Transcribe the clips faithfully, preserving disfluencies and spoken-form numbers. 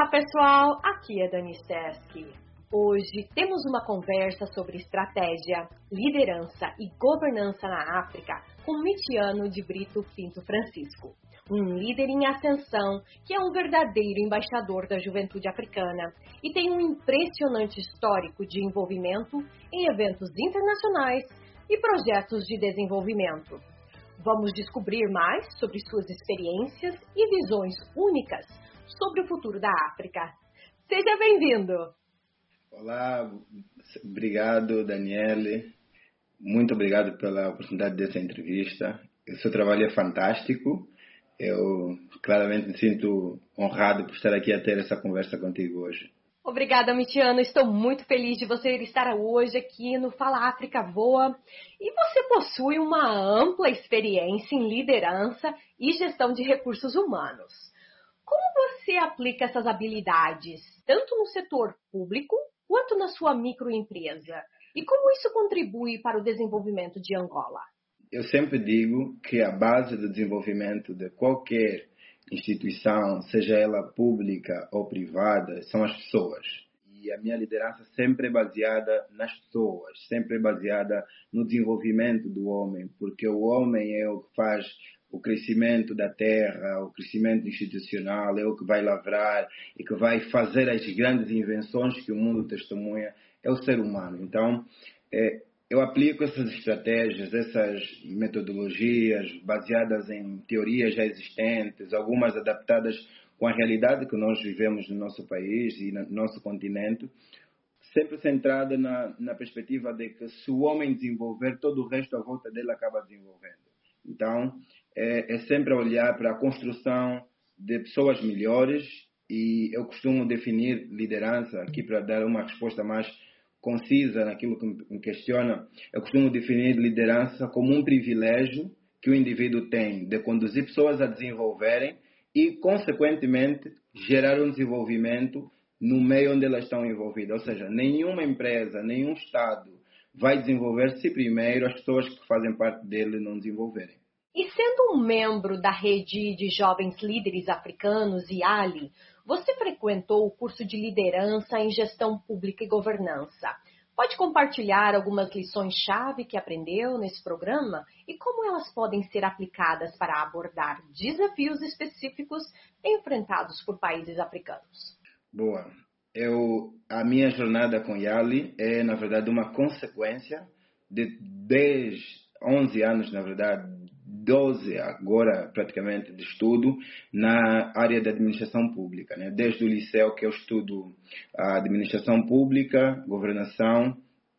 Olá pessoal, aqui é Dani Sesky. Hoje temos uma conversa sobre estratégia, liderança e governança na África com Mitiano de Brito Pinto Francisco, um líder em ascensão que é um verdadeiro embaixador da juventude africana e tem um impressionante histórico de envolvimento em eventos internacionais e projetos de desenvolvimento. Vamos descobrir mais sobre suas experiências e visões únicas sobre o futuro da África. Seja bem-vindo! Olá, obrigado Daniele, muito obrigado pela oportunidade dessa entrevista. O seu trabalho é fantástico, eu claramente me sinto honrado por estar aqui a ter essa conversa contigo hoje. Obrigada, Mitiano. Estou muito feliz de você estar hoje aqui no Fala África Voa. E você possui uma ampla experiência em liderança e gestão de recursos humanos. Como você aplica essas habilidades, tanto no setor público quanto na sua microempresa? E como isso contribui para o desenvolvimento de Angola? Eu sempre digo que a base do desenvolvimento de qualquer instituição, seja ela pública ou privada, são as pessoas. E a minha liderança sempre é baseada nas pessoas, sempre é baseada no desenvolvimento do homem, porque o homem é o que faz o crescimento da terra, o crescimento institucional, é o que vai lavrar e que vai fazer as grandes invenções que o mundo testemunha, é o ser humano. Então, é, eu aplico essas estratégias, essas metodologias baseadas em teorias já existentes, algumas adaptadas com a realidade que nós vivemos no nosso país e no nosso continente, sempre centrada na, na perspectiva de que se o homem desenvolver, todo o resto à volta dele acaba desenvolvendo. Então, é, é sempre olhar para a construção de pessoas melhores e eu costumo definir liderança, aqui para dar uma resposta mais concisa naquilo que me questiona, eu costumo definir liderança como um privilégio que o indivíduo tem de conduzir pessoas a desenvolverem e, consequentemente, gerar um desenvolvimento no meio onde elas estão envolvidas. Ou seja, nenhuma empresa, nenhum Estado vai desenvolver se primeiro as pessoas que fazem parte dele não desenvolverem. E sendo um membro da rede de jovens líderes africanos, I A L I, você frequentou o curso de liderança em gestão pública e governança. Pode compartilhar algumas lições-chave que aprendeu nesse programa e como elas podem ser aplicadas para abordar desafios específicos enfrentados por países africanos? Boa. Eu, a minha jornada com I A L I é, na verdade, uma consequência de dez, onze anos, na verdade, doze agora praticamente de estudo na área da administração pública, né? Desde o liceu que eu estudo a administração pública, governação,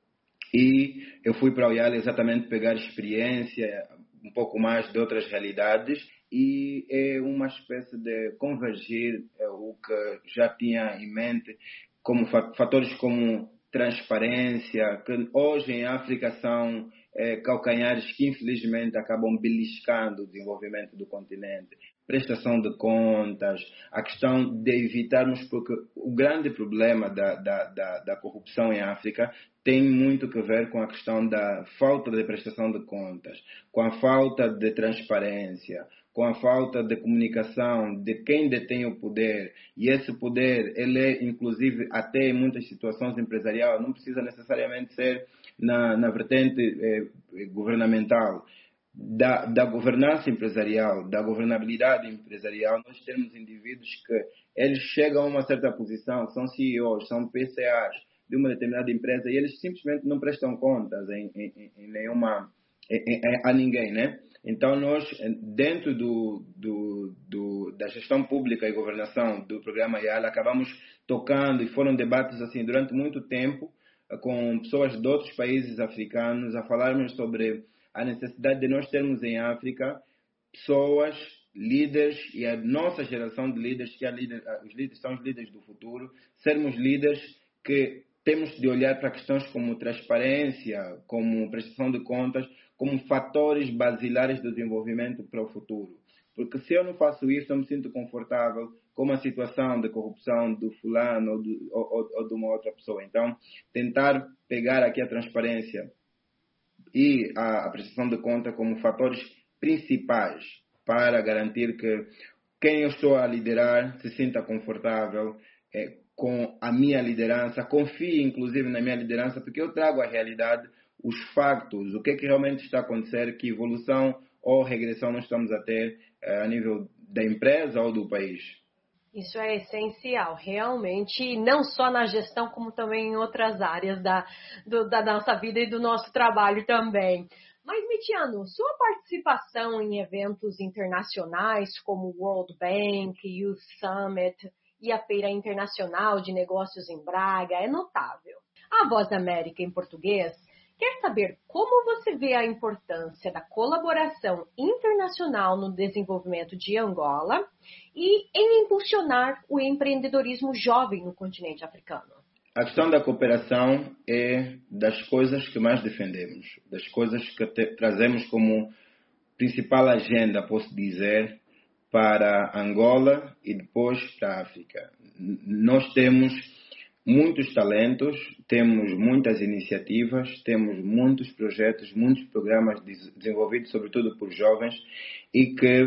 e eu fui para o I A L I exatamente pegar experiência, um pouco mais de outras realidades, e é uma espécie de convergir é, o que já tinha em mente, como fatores como transparência, que hoje em África são é, calcanhares que infelizmente acabam beliscando o desenvolvimento do continente. Prestação de contas, a questão de evitarmos, porque o grande problema da, da, da, da corrupção em África tem muito a ver com a questão da falta de prestação de contas, com a falta de transparência, com a falta de comunicação de quem detém o poder. E esse poder, ele é, inclusive, até em muitas situações empresarial, não precisa necessariamente ser na, na vertente eh, governamental. Da, da governança empresarial, da governabilidade empresarial, nós temos indivíduos que eles chegam a uma certa posição, são C E Os, são P C As de uma determinada empresa e eles simplesmente não prestam contas em, em, em nenhuma, em, em, a ninguém, né? Então, nós, dentro do, do, do, da gestão pública e governação do programa I A L, acabamos tocando, e foram debates assim durante muito tempo, com pessoas de outros países africanos, a falarmos sobre a necessidade de nós termos em África pessoas, líderes, e a nossa geração de líderes, que é líder, os líderes são os líderes do futuro, sermos líderes que temos de olhar para questões como transparência, como prestação de contas, como fatores basilares do desenvolvimento para o futuro. Porque se eu não faço isso, eu me sinto confortável com uma situação de corrupção do fulano ou, do, ou, ou de uma outra pessoa. Então, tentar pegar aqui a transparência e a, a prestação de conta como fatores principais para garantir que quem eu estou a liderar se sinta confortável, é, com a minha liderança, confie inclusive na minha liderança, porque eu trago a realidade, os factos, o que é que realmente está a acontecer, que evolução ou regressão nós estamos a ter é, a nível da empresa ou do país. Isso é essencial, realmente, não só na gestão, como também em outras áreas da, do, da nossa vida e do nosso trabalho também. Mas, Mitiano, sua participação em eventos internacionais como o World Bank, Youth Summit e a Feira Internacional de Negócios em Braga é notável. A Voz da América em português quer saber como você vê a importância da colaboração internacional no desenvolvimento de Angola e em impulsionar o empreendedorismo jovem no continente africano. A questão da cooperação é das coisas que mais defendemos, das coisas que te, trazemos como principal agenda, posso dizer, para Angola e depois para a África. Nós temos muitos talentos, temos muitas iniciativas, temos muitos projetos, muitos programas desenvolvidos, sobretudo por jovens, e que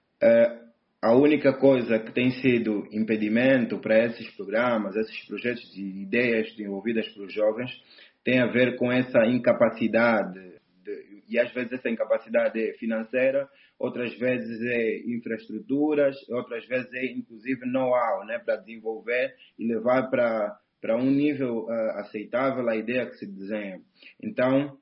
uh, a única coisa que tem sido impedimento para esses programas, esses projetos e ideias desenvolvidas pelos jovens, tem a ver com essa incapacidade, de, e às vezes essa incapacidade é financeira, outras vezes é infraestruturas, outras vezes é inclusive know-how, né, para desenvolver e levar para, para um nível uh, aceitável a ideia que se desenha. Então,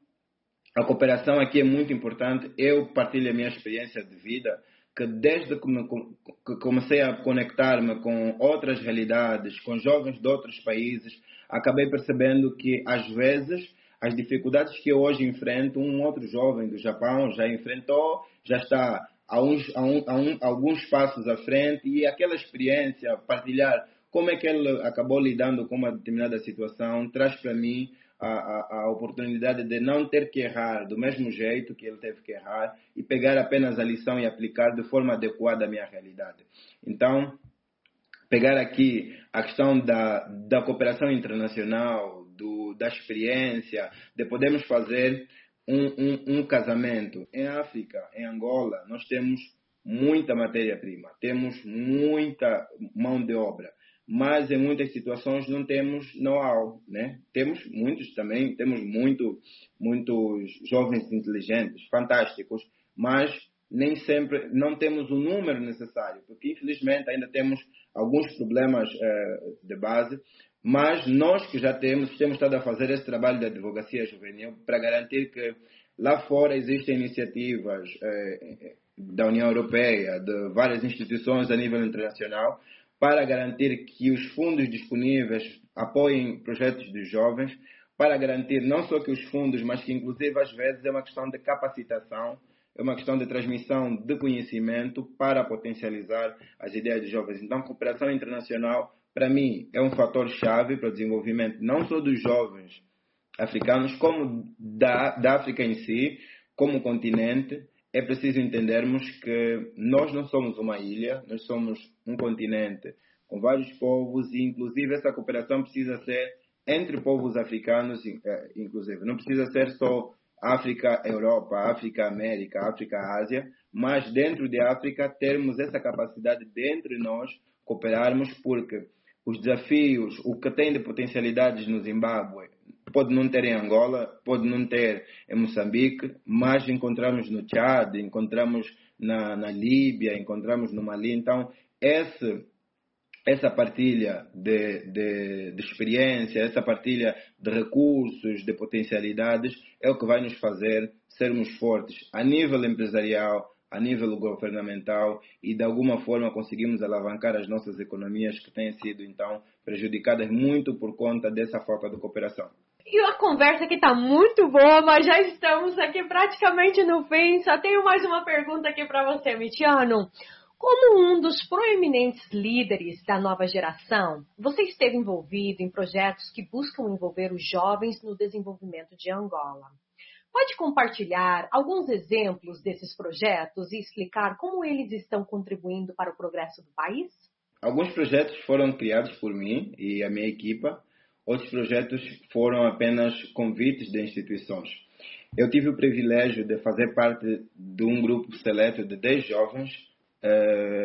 a cooperação aqui é muito importante. Eu partilho a minha experiência de vida, que desde que comecei a conectar-me com outras realidades, com jovens de outros países, acabei percebendo que, às vezes, as dificuldades que eu hoje enfrento, um outro jovem do Japão já enfrentou, já está a, uns, a, um, a um, alguns passos à frente, e aquela experiência, partilhar como é que ele acabou lidando com uma determinada situação, traz para mim A, a, a oportunidade de não ter que errar do mesmo jeito que ele teve que errar e pegar apenas a lição e aplicar de forma adequada à minha realidade. Então, pegar aqui a questão da, da cooperação internacional, do, da experiência, de podermos fazer um, um, um casamento. Em África, em Angola, nós temos muita matéria-prima, temos muita mão de obra, mas em muitas situações não temos know-how, né? Temos muitos também, temos muito, muitos jovens inteligentes, fantásticos, mas nem sempre não temos o número necessário, porque infelizmente ainda temos alguns problemas eh, de base, mas nós que já temos, temos estado a fazer esse trabalho de advocacia juvenil para garantir que lá fora existem iniciativas eh, da União Europeia, de várias instituições a nível internacional, para garantir que os fundos disponíveis apoiem projetos de jovens, para garantir não só que os fundos, mas que inclusive às vezes é uma questão de capacitação, é uma questão de transmissão de conhecimento para potencializar as ideias de jovens. Então, a cooperação internacional, para mim, é um fator chave para o desenvolvimento não só dos jovens africanos, como da, da África em si, como continente. É preciso entendermos que nós não somos uma ilha, nós somos um continente com vários povos e, inclusive, essa cooperação precisa ser entre povos africanos, inclusive. Não precisa ser só África, Europa, África, América, África, Ásia, mas dentro de África termos essa capacidade de entre nós cooperarmos, porque os desafios, o que tem de potencialidades no Zimbábue, pode não ter em Angola, pode não ter em Moçambique, mas encontramos no Tchad, encontramos na, na Líbia, encontramos no Mali. Então, esse, essa partilha de, de, de experiência, essa partilha de recursos, de potencialidades, é o que vai nos fazer sermos fortes a nível empresarial, a nível governamental e, de alguma forma, conseguimos alavancar as nossas economias que têm sido, então, prejudicadas muito por conta dessa falta de cooperação. E a conversa aqui está muito boa, mas já estamos aqui praticamente no fim. Só tenho mais uma pergunta aqui para você, Mitiano. Como um dos proeminentes líderes da nova geração, você esteve envolvido em projetos que buscam envolver os jovens no desenvolvimento de Angola. Pode compartilhar alguns exemplos desses projetos e explicar como eles estão contribuindo para o progresso do país? Alguns projetos foram criados por mim e a minha equipa. Outros projetos foram apenas convites de instituições. Eu tive o privilégio de fazer parte de um grupo seleto de dez jovens eh,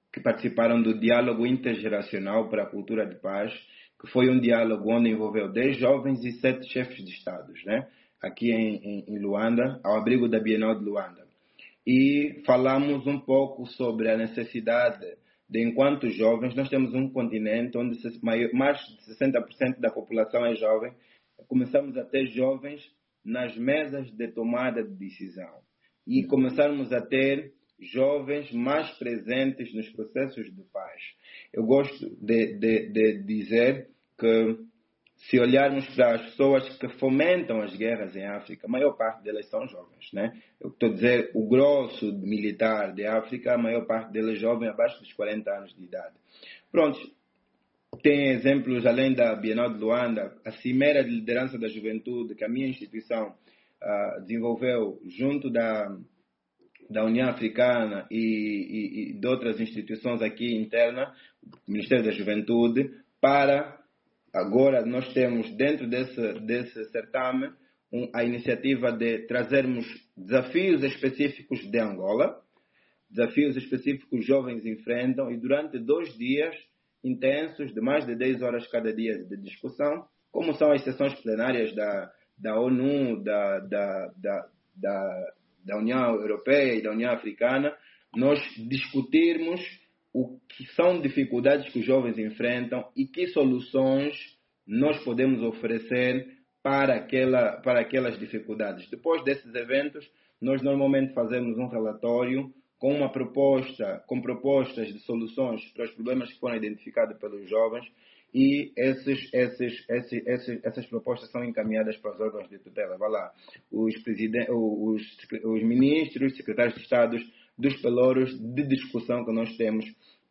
que participaram do Diálogo Intergeracional para a Cultura de Paz, que foi um diálogo onde envolveu dez jovens e sete chefes de Estados, né? Aqui em, em, em Luanda, ao abrigo da Bienal de Luanda. E falamos um pouco sobre a necessidade de, enquanto jovens, nós temos um continente onde mais de sessenta por cento da população é jovem, começamos a ter jovens nas mesas de tomada de decisão e começarmos a ter jovens mais presentes nos processos de paz. Eu gosto de, de, de dizer que, se olharmos para as pessoas que fomentam as guerras em África, a maior parte delas são jovens, né? Eu estou a dizer, o grosso militar de África, a maior parte delas é jovem, abaixo dos quarenta anos de idade. Pronto, tem exemplos além da Bienal de Luanda, a Cimeira de Liderança da Juventude, que a minha instituição uh, desenvolveu junto da da União Africana e, e, e de outras instituições aqui internas, o Ministério da Juventude, para, agora nós temos dentro desse, desse certame um, a iniciativa de trazermos desafios específicos de Angola, desafios específicos que os jovens enfrentam, e durante dois dias intensos, de mais de dez horas cada dia de discussão, como são as sessões plenárias da, da ONU, da, da, da, da da União Europeia e da União Africana, nós discutirmos o que são dificuldades que os jovens enfrentam e que soluções nós podemos oferecer para, aquela, para aquelas dificuldades. Depois desses eventos, nós normalmente fazemos um relatório com uma proposta, com propostas de soluções para os problemas que foram identificados pelos jovens, e esses, esses, esses, esses, essas propostas são encaminhadas para os órgãos de tutela. Vai lá, os, os, os ministros, secretários de Estado dos pelouros de discussão que nós temos,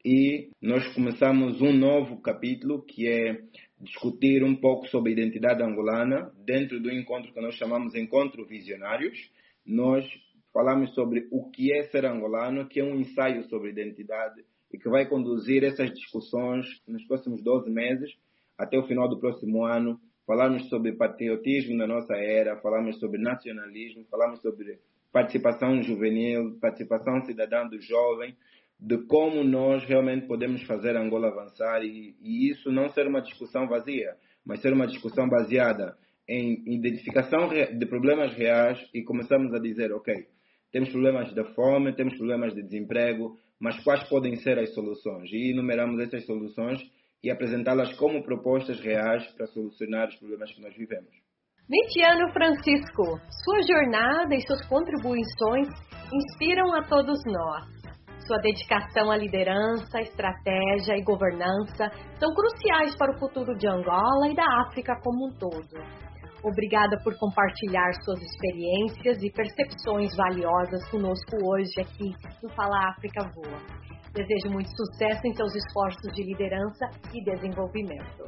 e nós começamos um novo capítulo que é discutir um pouco sobre a identidade angolana dentro do encontro que nós chamamos Encontro Visionários. Nós falamos sobre o que é ser angolano, que é um ensaio sobre identidade e que vai conduzir essas discussões nos próximos doze meses, até o final do próximo ano. Falamos sobre patriotismo na nossa era, falamos sobre nacionalismo, falamos sobre participação juvenil, participação cidadã do jovem, de como nós realmente podemos fazer Angola avançar, e, e isso não ser uma discussão vazia, mas ser uma discussão baseada em identificação de problemas reais, e começamos a dizer, ok, temos problemas de fome, temos problemas de desemprego, mas quais podem ser as soluções? E enumeramos essas soluções e apresentá-las como propostas reais para solucionar os problemas que nós vivemos. Mitiano Francisco, sua jornada e suas contribuições inspiram a todos nós. Sua dedicação à liderança, estratégia e governança são cruciais para o futuro de Angola e da África como um todo. Obrigada por compartilhar suas experiências e percepções valiosas conosco hoje aqui no Fala África Voa. Desejo muito sucesso em seus esforços de liderança e desenvolvimento.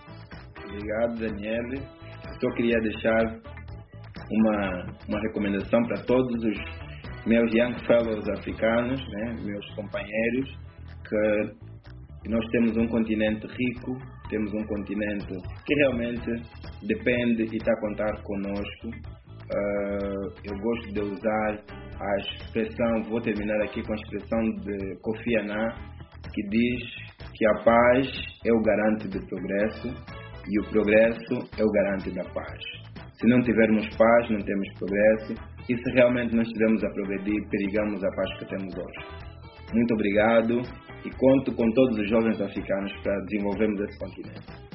Obrigado, Daniele. Eu só queria deixar uma, uma recomendação para todos os meus Young Fellows africanos, né, meus companheiros, que nós temos um continente rico, temos um continente que realmente depende e está a contar conosco. Uh, eu gosto de usar a expressão, vou terminar aqui com a expressão de Kofi Annan, que diz que a paz é o garante do progresso e o progresso é o garante da paz. Se não tivermos paz, não temos progresso, e se realmente não estivermos a progredir, perigamos a paz que temos hoje. Muito obrigado, e conto com todos os jovens africanos para desenvolvermos esse continente.